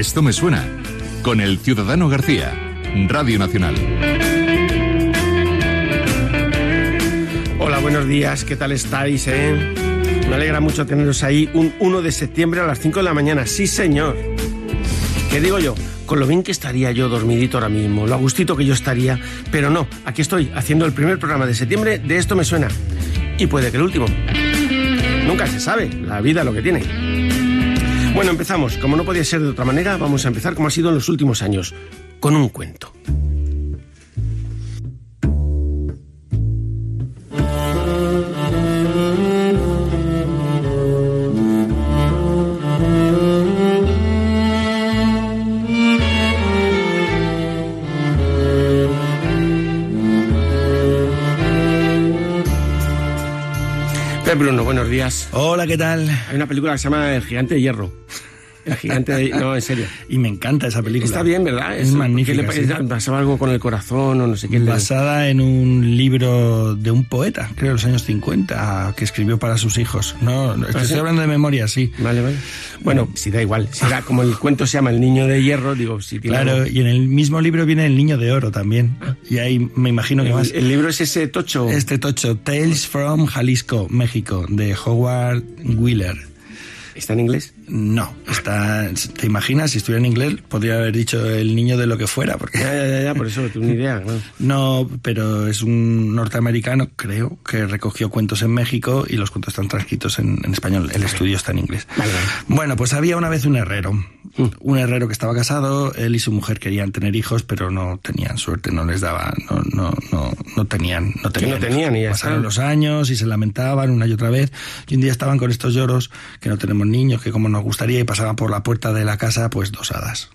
Esto me suena, con el Ciudadano García, Radio Nacional. Hola, buenos días, ¿qué tal estáis, Me alegra mucho teneros ahí un 1 de septiembre a las 5 de la mañana, sí señor. ¿Qué digo yo? Con lo bien que estaría yo dormidito ahora mismo, lo a gustito que yo estaría, pero no, aquí estoy haciendo el primer programa de septiembre de Esto me suena. Y puede que el último. Nunca se sabe, la vida lo que tiene. Bueno, empezamos. Como no podía ser de otra manera, vamos a empezar como ha sido en los últimos años, con un cuento. Bruno, buenos días. Hola, ¿qué tal? Hay una película que se llama El Gigante de Hierro. El Gigante de... No, en serio. Y me encanta esa película. Está bien, ¿verdad? Es magnífica. ¿Qué le pasaba algo con el corazón o no sé qué? Basada en un libro de un poeta, creo, de los años 50, que escribió para sus hijos. No, estoy hablando de memoria, sí. Vale. Bueno, si da igual. Si era como el cuento se llama El Niño de Hierro, digo, si tiene claro, algo. Y en el mismo libro viene El Niño de Oro también. Y ahí me imagino que más. ¿El libro es ese tocho? Este tocho, Tales from Jalisco, México, de Howard Wheeler. ¿Está en inglés? No, está. ¿Te imaginas? Si estuviera en inglés, podría haber dicho el niño de lo que fuera. Porque... Ya, por eso no tengo ni idea. No, pero es un norteamericano, creo, que recogió cuentos en México y los cuentos están transcritos en español. El estudio está en inglés. Vale. Bueno, pues había una vez un herrero. Un herrero que estaba casado, él y su mujer querían tener hijos, pero no tenían suerte, no les daba, no tenían. Y ya pasaron los años y se lamentaban una y otra vez, y un día estaban con estos lloros, que no tenemos niños, que como nos gustaría, y pasaban por la puerta de la casa, pues dos hadas.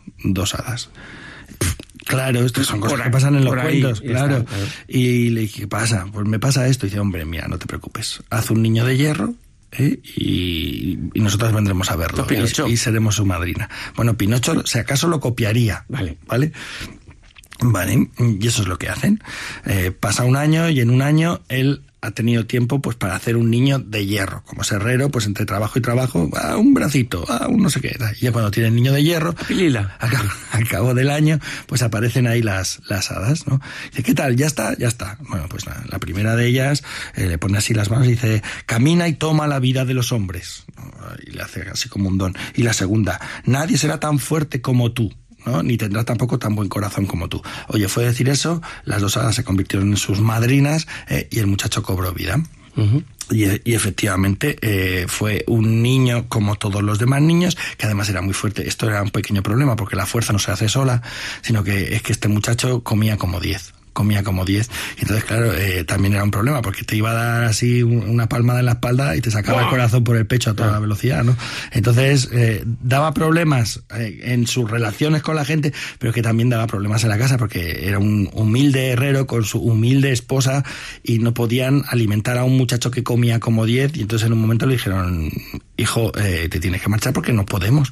Claro, estas son cosas que pasan en los cuentos, claro. Y le dije, ¿qué pasa? Pues me pasa esto. Y dice, hombre, mira, no te preocupes, haz un niño de hierro, y nosotros vendremos a verlo y seremos su madrina. Bueno, Pinocho, si acaso, lo copiaría. Vale, y eso es lo que hacen. Pasa un año y en un año él ha tenido tiempo pues para hacer un niño de hierro. Como es herrero, pues entre trabajo y trabajo, un bracito, un no sé qué. Y ya cuando tiene el niño de hierro, al cabo del año, pues aparecen ahí las hadas, ¿no? Dice, ¿qué tal? ¿Ya está? Ya está. Bueno, pues la primera de ellas le pone así las manos y dice, camina y toma la vida de los hombres. Y le hace así como un don. Y la segunda, nadie será tan fuerte como tú, ¿no? Ni tendrá tampoco tan buen corazón como tú. Oye, fue decir eso, las dos hadas se convirtieron en sus madrinas, y el muchacho cobró vida. Uh-huh. Y efectivamente fue un niño como todos los demás niños, que además era muy fuerte. Esto era un pequeño problema, porque la fuerza no se hace sola, sino que es que este muchacho comía como 10. Y entonces, claro, también era un problema, porque te iba a dar así una palmada en la espalda y te sacaba el corazón por el pecho a toda velocidad, ¿no? Entonces, daba problemas en sus relaciones con la gente, pero que también daba problemas en la casa, porque era un humilde herrero con su humilde esposa y no podían alimentar a un muchacho que comía como 10, y entonces en un momento le dijeron, hijo, te tienes que marchar porque no podemos.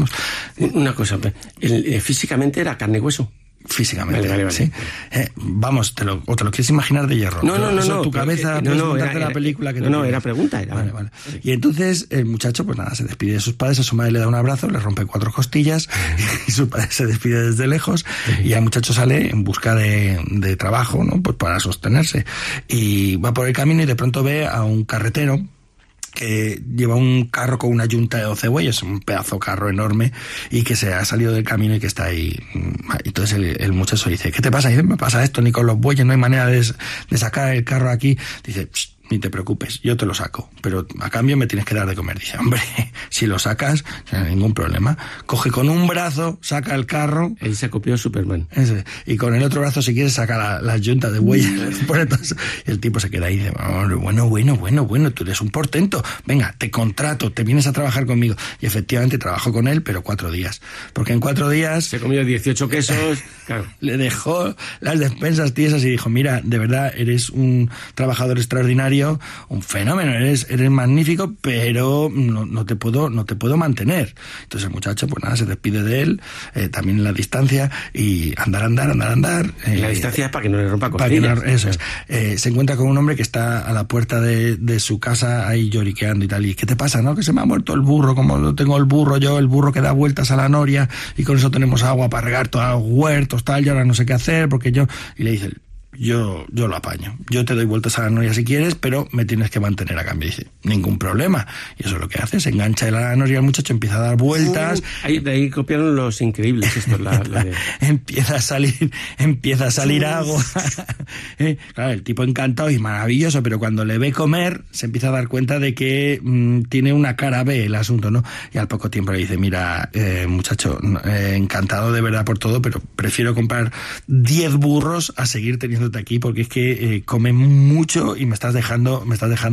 Una cosa, físicamente era carne y hueso. Físicamente, vale. ¿sí? Vamos, ¿te lo quieres imaginar de hierro? No. Tu cabeza, era la película que era pregunta. Vale. Y entonces el muchacho, pues nada, se despide de sus padres, a su madre le da un abrazo, le rompe 4 costillas, y su padre se despide desde lejos, y el muchacho sale en busca de trabajo, ¿no? Pues para sostenerse. Y va por el camino y de pronto ve a un carretero que lleva un carro con una yunta de 12 bueyes, un pedazo carro enorme, y que se ha salido del camino y que está ahí. Entonces el muchacho dice, ¿qué te pasa? Y dice, me pasa esto, ni con los bueyes no hay manera de sacar el carro aquí. Dice, ni te preocupes, yo te lo saco, pero a cambio me tienes que dar de comer. Dice, hombre, si lo sacas, no hay ningún problema. Coge con un brazo, saca el carro. Ahí se copió Superman. Y con el otro brazo, si quieres, saca las yuntas de bueyes. Y el tipo se queda ahí y dice, bueno, tú eres un portento. Venga, te contrato, te vienes a trabajar conmigo. Y efectivamente trabajó con él, pero 4 días. Porque en 4 días... Se comió 18 quesos, claro. Le dejó las despensas tiesas y dijo, mira, de verdad, eres un trabajador extraordinario, millonario, un fenómeno, eres magnífico, pero no te puedo mantener. Entonces el muchacho, pues nada, se despide de él, también en la distancia, y andar. La distancia es para que no le rompa costillas. Eso es. Se encuentra con un hombre que está a la puerta de su casa ahí lloriqueando y tal. ¿Y qué te pasa, no? Que se me ha muerto el burro, como lo tengo el burro que da vueltas a la noria, y con eso tenemos agua para regar todos los huertos, tal, y ahora no sé qué hacer, porque yo... Y le dice, yo lo apaño, yo te doy vueltas a la noria si quieres, pero me tienes que mantener a cambio. Y dice, ningún problema. Y eso es lo que hace, se engancha a la noria, el muchacho empieza a dar vueltas. De ahí copiaron Los Increíbles, esto empieza a salir agua. Claro, el tipo encantado y maravilloso, pero cuando le ve comer, se empieza a dar cuenta de que tiene una cara B el asunto, ¿no? Y al poco tiempo le dice, mira, muchacho, encantado de verdad por todo, pero prefiero comprar 10 burros a seguir teniendo aquí, porque es que come mucho y me estás dejando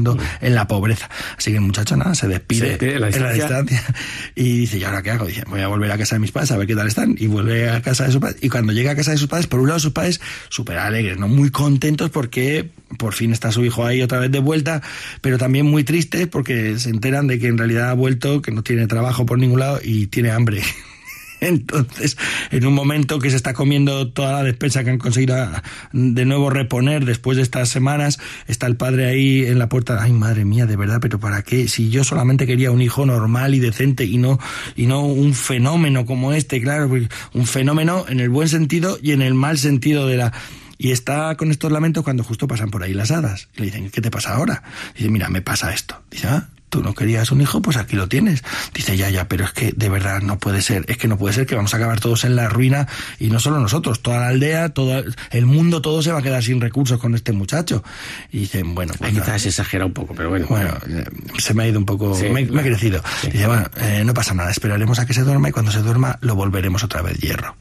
en la pobreza. Así que el muchacho nada, se despide en la distancia y dice, ¿y ahora qué hago? Dice, voy a volver a casa de mis padres a ver qué tal están, y vuelve a casa de sus padres, y cuando llega a casa de sus padres, por un lado sus padres súper alegres, ¿no? Muy contentos porque por fin está su hijo ahí otra vez de vuelta, pero también muy tristes porque se enteran de que en realidad ha vuelto, que no tiene trabajo por ningún lado y tiene hambre. Entonces, en un momento que se está comiendo toda la despensa que han conseguido de nuevo reponer después de estas semanas, está el padre ahí en la puerta. Ay, madre mía, de verdad, pero ¿para qué? Si yo solamente quería un hijo normal y decente y no un fenómeno como este, claro, un fenómeno en el buen sentido y en el mal sentido de la... Y está con estos lamentos cuando justo pasan por ahí las hadas. Y le dicen, ¿qué te pasa ahora? Dice, mira, me pasa esto. Dice, tú no querías un hijo, pues aquí lo tienes. Dice, ya, pero es que de verdad no puede ser, que vamos a acabar todos en la ruina, y no solo nosotros, toda la aldea, todo el mundo, todo se va a quedar sin recursos con este muchacho. Y dicen, bueno, pues quizás exagera un poco, pero bueno. Bueno, se me ha ido un poco, sí, me he crecido. Sí. Dice, bueno, no pasa nada, esperaremos a que se duerma, y cuando se duerma lo volveremos otra vez hierro.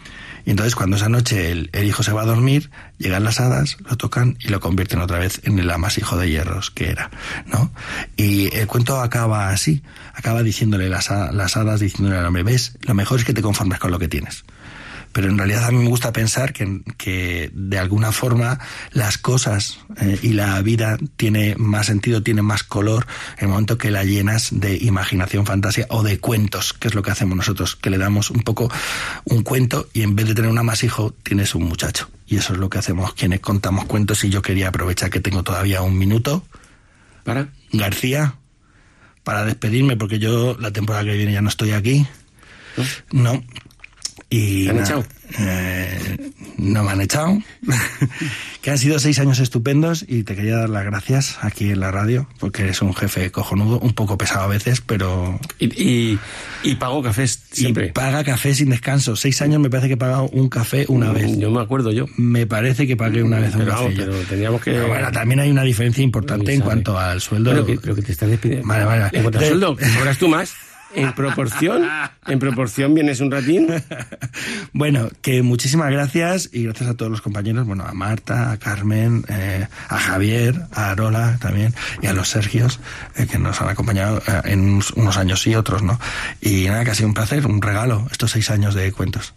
Y entonces cuando esa noche el hijo se va a dormir, llegan las hadas, lo tocan y lo convierten otra vez en el amasijo de hierros que era, ¿no? Y el cuento acaba así, acaba diciéndole las hadas, diciéndole al hombre, ves, lo mejor es que te conformes con lo que tienes. Pero en realidad a mí me gusta pensar que de alguna forma las cosas y la vida tiene más sentido, tiene más color en el momento que la llenas de imaginación, fantasía o de cuentos, que es lo que hacemos nosotros, que le damos un poco un cuento y en vez de tener un amasijo tienes un muchacho. Y eso es lo que hacemos quienes contamos cuentos. Y yo quería aprovechar que tengo todavía un minuto para García, para despedirme, porque yo la temporada que viene ya no estoy aquí. No. Y ¿te han echado? No me han echado. Que han sido 6 años estupendos, y te quería dar las gracias aquí en la radio, porque eres un jefe cojonudo, un poco pesado a veces, pero... Y pago cafés siempre. Y paga café sin descanso. 6 años me parece que he pagado un café una vez. Yo me acuerdo Me parece que pagué una vez un café. Pero teníamos que... Pero bueno, también hay una diferencia importante en cuanto al sueldo. Pero que te estás despidiendo. Vale. En cuanto al sueldo, ¿cobras tú más? En proporción vienes un ratín. Bueno, que muchísimas gracias, y gracias a todos los compañeros, bueno, a Marta, a Carmen, a Javier, a Arola también, y a los Sergios, que nos han acompañado en unos años y otros, ¿no? Y nada, que ha sido un placer, un regalo, estos 6 años de cuentos.